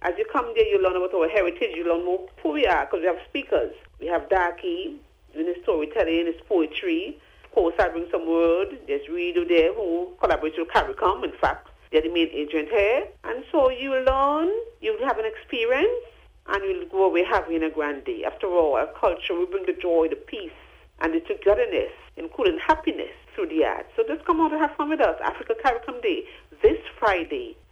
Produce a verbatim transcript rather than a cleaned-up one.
As you come there, you learn about our heritage, you learn more who we are, because we have speakers. We have Darky, in his storytelling, his poetry. Of course, I bring some word. There's Rido there, who collaborates with CARICOM, in fact. They're the main agent here. And so you learn, you have an experience, and you'll go away having a grand day. After all, our culture, we bring the joy, the peace, and the togetherness, including happiness through the arts. So just come out and have fun with us. Africa CARICOM Day, this Friday,